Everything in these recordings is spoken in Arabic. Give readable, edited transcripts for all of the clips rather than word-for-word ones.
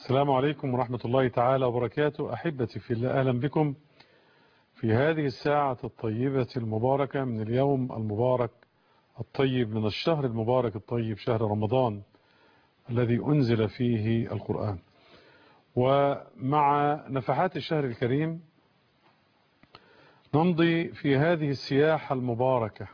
السلام عليكم ورحمة الله تعالى وبركاته. أحبتي في الله، أهلا بكم في هذه الساعة الطيبة المباركة من اليوم المبارك الطيب من الشهر المبارك الطيب، شهر رمضان الذي أنزل فيه القرآن. ومع نفحات الشهر الكريم نمضي في هذه السياحة المباركة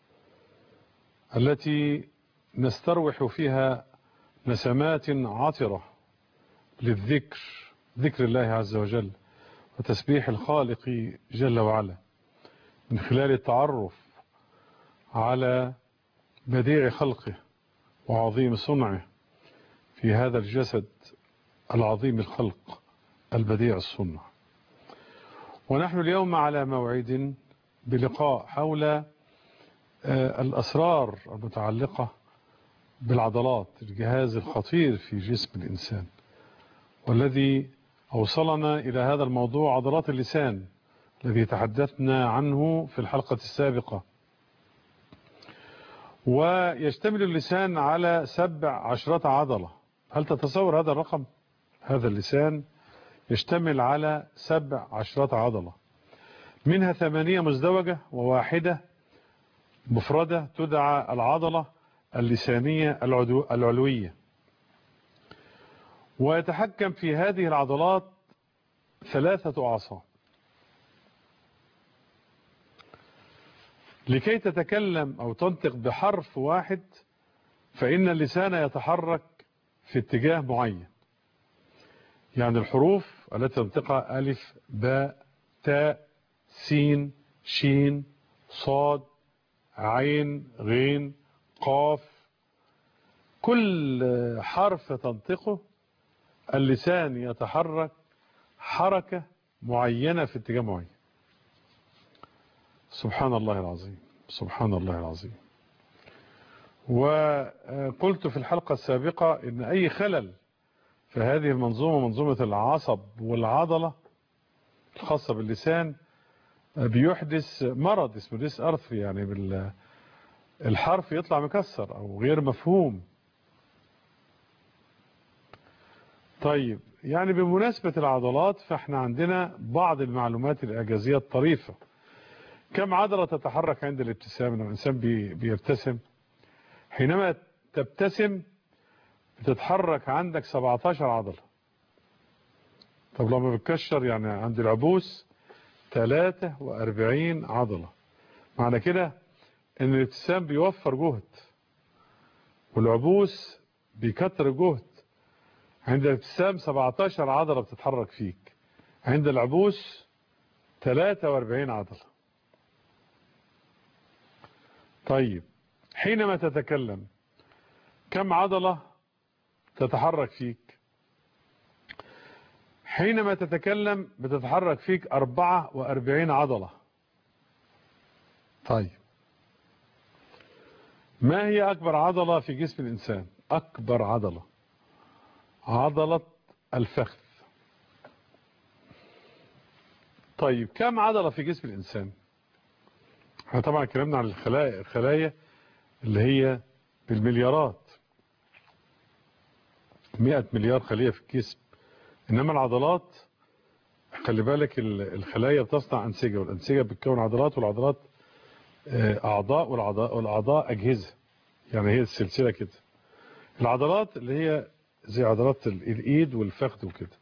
التي نستروح فيها نسمات عطرة للذكر، ذكر الله عز وجل وتسبيح الخالق جل وعلا، من خلال التعرف على بديع خلقه وعظيم صنعه في هذا الجسد العظيم الخلق البديع الصنع. ونحن اليوم على موعد بلقاء حول الأسرار المتعلقة بالعضلات، الجهاز الخطير في جسم الإنسان، والذي أوصلنا إلى هذا الموضوع عضلات اللسان الذي تحدثنا عنه في الحلقة السابقة. ويشتمل اللسان على 17 عضلة. هل تتصور هذا الرقم؟ هذا اللسان يشتمل على 17 عضلة، منها 8 مزدوجة وواحدة مفردة تدعى العضلة اللسانية العلوية. ويتحكم في هذه العضلات 3 أعصاب. لكي تتكلم أو تنطق بحرف واحد فإن اللسان يتحرك في اتجاه معين، يعني الحروف التي تنطقها ألف باء تاء سين شين صاد عين غين قاف، كل حرف تنطقه اللسان يتحرك حركة معينة في اتجاه معين. سبحان الله العظيم، سبحان الله العظيم. وقلت في الحلقة السابقة إن أي خلل في هذه المنظومة، منظومة العصب والعضلة الخاصة باللسان، بيحدث مرض اسمه ديس أرثري، يعني الحرف يطلع مكسر أو غير مفهوم. طيب، يعني بمناسبة العضلات فاحنا عندنا بعض المعلومات الإعجازية الطريفة. كم عضلة تتحرك عند الابتسام؟ لما الإنسان بيبتسم، حينما تبتسم بتتحرك عندك 17 عضلة. طب لما بتكشر، يعني عند العبوس 43 عضلة. معنى كده ان الابتسام بيوفر جهد والعبوس بيكتر جهد. عند الابتسام 17 عضلة بتتحرك فيك، عند العبوس 43 عضلة. طيب، حينما تتكلم كم عضلة تتحرك فيك؟ حينما تتكلم بتتحرك فيك 44 عضلة. طيب، ما هي أكبر عضلة في جسم الإنسان؟ أكبر عضلة عضلة الفخذ. طيب، كم عضلة في جسم الإنسان؟ احنا طبعا اتكلمنا عن الخلايا اللي هي بالمليارات، 100 مليار خلية في الجسم. إنما العضلات، خلي بالك، الخلايا بتصنع أنسجة، والأنسجة بتكون عضلات، والعضلات أعضاء، والأعضاء أجهزة. يعني هي السلسلة كده. العضلات اللي هي زي عضلات الإيد والفخذ وكده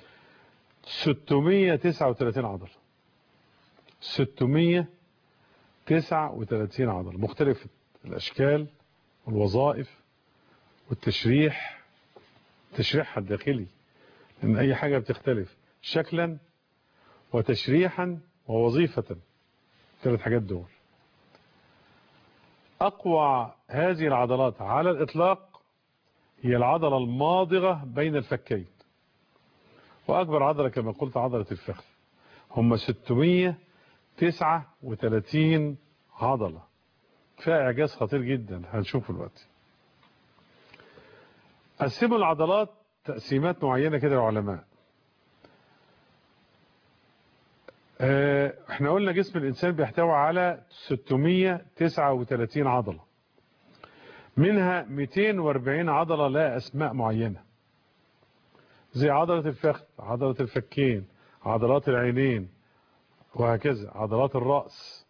639 عضلة. 639 عضلة، مختلفة الأشكال والوظائف والتشريح، تشريحها الداخلي، لأن أي حاجة بتختلف شكلا وتشريحا ووظيفة. 3 حاجات دول. أقوى هذه العضلات على الإطلاق هي العضلة الماضغة بين الفكين، وأكبر عضلة كما قلت عضلة الفخذ. هم 639 عضلة، فيها إعجاز خطير جدا هنشوفه دلوقتي. قسموا العضلات تقسيمات معينة كده العلماء. احنا قلنا جسم الإنسان بيحتوي على 639 عضلة، منها 240 عضلة لها أسماء معينة. زي عضلة الفخذ، عضلة الفكين، عضلات العينين، وهكذا عضلات الرأس،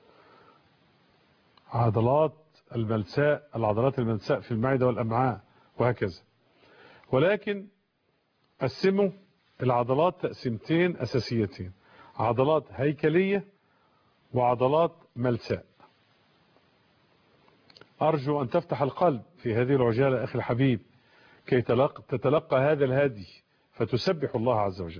عضلات الملساء، العضلات الملساء في المعدة والأمعاء، وهكذا. ولكن قسموا العضلات تقسيمتين أساسيتين: عضلات هيكلية وعضلات ملساء. أرجو أن تفتح القلب في هذه العجالة أخي الحبيب كي تتلقى هذا الهدي فتسبح الله عز وجل.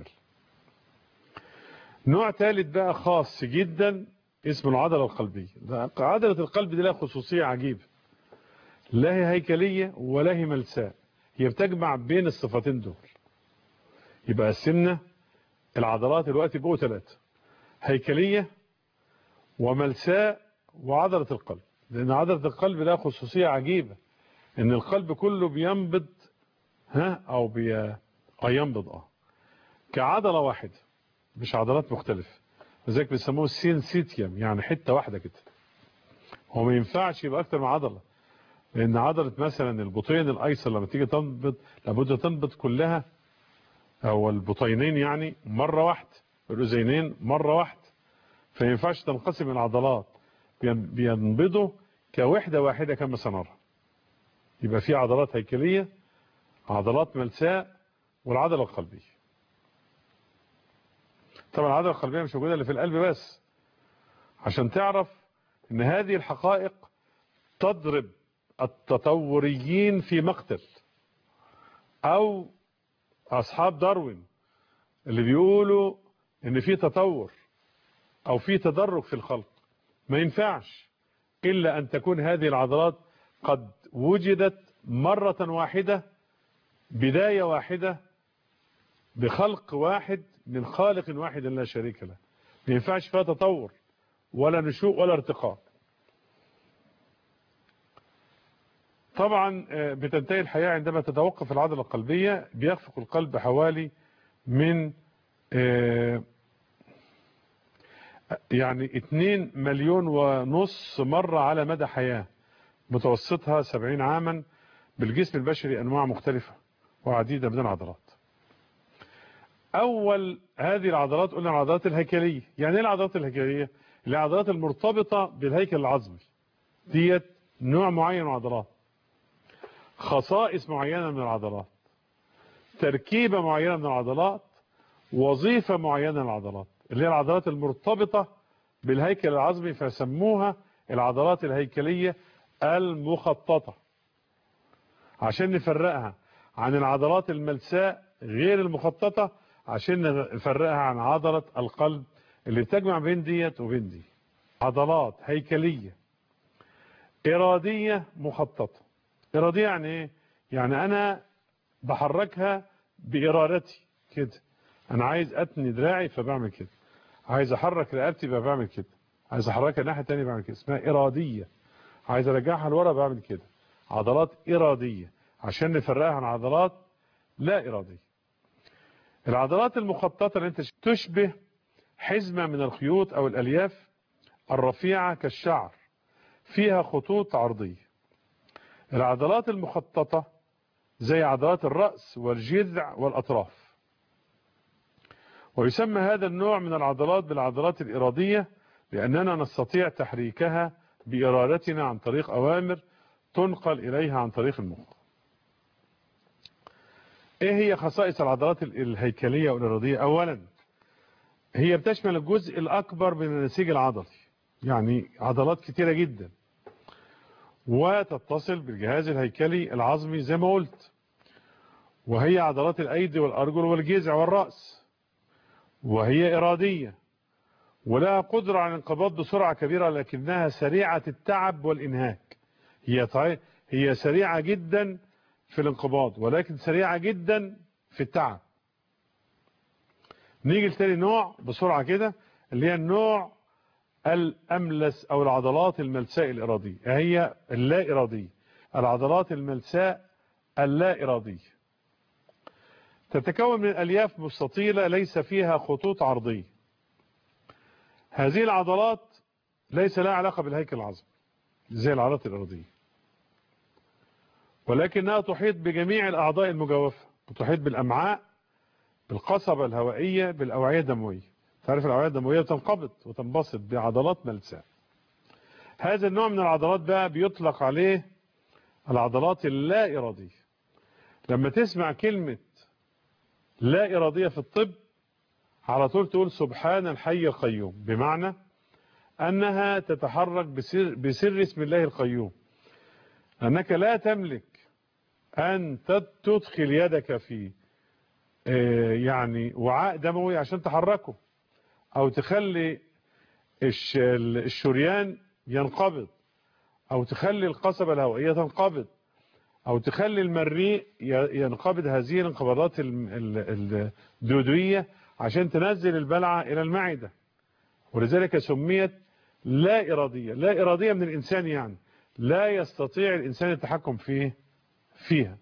نوع ثالث بقى خاص جدا اسمه العضلة القلبية. عضلة القلب دي لها خصوصية عجيبة، لا هي هيكلية ولا هي ملساء، هي بتجمع بين الصفتين دول. يبقى قسمنا العضلات دلوقتي بقوا 3: هيكلية وملساء وعضلة القلب. لأن عضلة القلب لها خصوصية عجيبة، إن القلب كله بينبض أو ينبض كعضلة واحدة، مش عضلات مختلفة. لذلك بيسموه السينسيتيوم، يعني حتة واحدة كده. هو ما ينفعش يبقى أكتر من عضلة، لأن عضلة مثلا البطين الأيسر لما تيجي تنبض لابد تنبض كلها، أو البطينين يعني مرة واحدة، الأذينين مرة واحدة. فما ينفعش تنقسم العضلات، بينبضوا كوحدة واحدة كما سنرى. يبقى في عضلات هيكلية، عضلات ملساء، والعضلة القلبية. طبعا العضلة القلبية مش موجودة اللي في القلب بس، عشان تعرف ان هذه الحقائق تضرب التطوريين في مقتل، او اصحاب داروين اللي بيقولوا ان في تطور او في تدرج في الخلق. ما ينفعش الا ان تكون هذه العضلات قد وجدت مرة واحدة، بداية واحدة، بخلق واحد من خالق واحد لا شريك له. ما ينفعش فيها تطور ولا نشوء ولا ارتقاء. طبعا بتنتهي الحياة عندما تتوقف العضلة القلبية. بيخفق القلب حوالي من يعني 2.5 مليون مرة على مدى حياة، متوسطها 70 عاما. بالجسم البشري أنواع مختلفة وعديدة من العضلات. أول هذه العضلات قلنا العضلات الهيكلية. يعني إيه العضلات الهيكلية؟ العضلات المرتبطة بالهيكل العظمي، ديت نوع معين من العضلات، خصائص معينة من العضلات، تركيبة معينة من العضلات، وظيفة معينة من العضلات، اللي هي العضلات المرتبطة بالهيكل العظمي، فسموها العضلات الهيكلية المخططة، عشان نفرقها عن العضلات الملساء غير المخططة، عشان نفرقها عن عضلة القلب اللي بتجمع بين ديت وبين دي. عضلات هيكلية إرادية مخططة. إرادية يعني إيه؟ يعني أنا بحركها بإرادتي كده. أنا عايز أتني دراعي فبعمل كده، عايز أحرك رقبتي فبعمل كده، عايز أحركها الناحية التانية بعمل كده، اسمها إرادية. عايز أرجعها لورا بعمل كده. عضلات إرادية، عشان نفرقها عن عضلات لا إرادية. العضلات المخططة اللي انت تشبه حزمة من الخيوط أو الألياف الرفيعة كالشعر، فيها خطوط عرضية. العضلات المخططة زي عضلات الرأس والجذع والأطراف. ويسمى هذا النوع من العضلات بالعضلات الإرادية، لأننا نستطيع تحريكها بإرادتنا عن طريق أوامر تنقل إليها عن طريق المخ. ايه هي خصائص العضلات الهيكلية والإرادية؟ أولا، هي بتشمل الجزء الأكبر من النسيج العضلي، يعني عضلات كتيرة جدا، وتتصل بالجهاز الهيكلي العظمي زي ما قلت، وهي عضلات الأيدي والأرجل والجذع والرأس، وهي إرادية، ولها قدرة على الانقباض بسرعة كبيرة، لكنها سريعة التعب والإنهاك. هي سريعة جدا في الانقباض، ولكن سريعة جدا في التعب. نيجي لتاني نوع بسرعة كده، اللي هي النوع الأملس أو العضلات الملساء الإرادية، هي اللا إرادية. العضلات الملساء اللا إرادية تتكون من ألياف مستطيلة ليس فيها خطوط عرضية. هذه العضلات ليس لها علاقة بالهيكل العظمي زي العضلات الإرادية، ولكنها تحيط بجميع الأعضاء المجوفة، وتحيط بالأمعاء بالقصبة الهوائية بالأوعية الدموية. تعرف الأوعية الدموية تنقبض وتنبسط بعضلات ملساء. هذا النوع من العضلات بقى بيطلق عليه العضلات اللا إرادية. لما تسمع كلمة لا إرادية في الطب على طول تقول سبحان الحي القيوم، بمعنى أنها تتحرك بسر اسم الله القيوم، أنك لا تملك أن تدخل يدك في يعني وعاء دموي عشان تحركه، أو تخلي الشريان ينقبض، أو تخلي القصبة الهوائية تنقبض، أو تخلي المريء ينقبض. هذه الانقباضات الدودية عشان تنزل البلعة إلى المعدة، ولذلك سميت لا إرادية. لا إرادية من الإنسان، يعني لا يستطيع الإنسان التحكم فيها.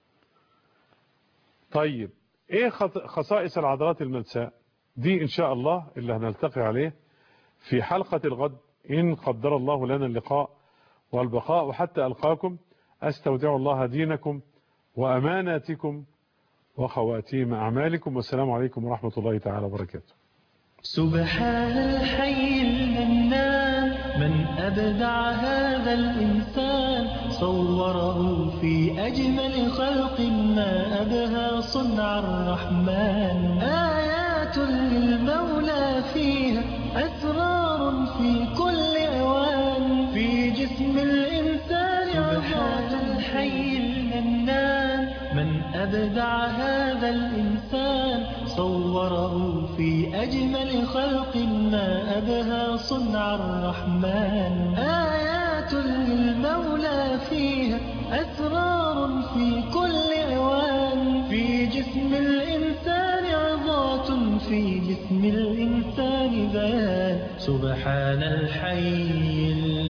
طيب إيه خصائص العضلات الملساء دي؟ إن شاء الله اللي هنلتقي عليه في حلقة الغد إن قدر الله لنا اللقاء والبقاء. وحتى ألقاكم أستودع الله دينكم وأماناتكم وخواتيم أعمالكم، والسلام عليكم ورحمة الله تعالى وبركاته. سبحان الحي المنان، من أبدع هذا الإنسان، صوره في أجمل خلق ما أبهى صنع الرحمن. آيات للمولى فيها، أسرار في كل أوان، في جسم الإنسان. سبحان الحي المنان، من أبدع هذا الإنسان، صوره في أجمل خلق ما أبهى صنع الرحمن. آيات للمولى فيها، أسرار في كل أوان، في جسم الإنسان عظات، في جسم الإنسان بيان. سبحان الحي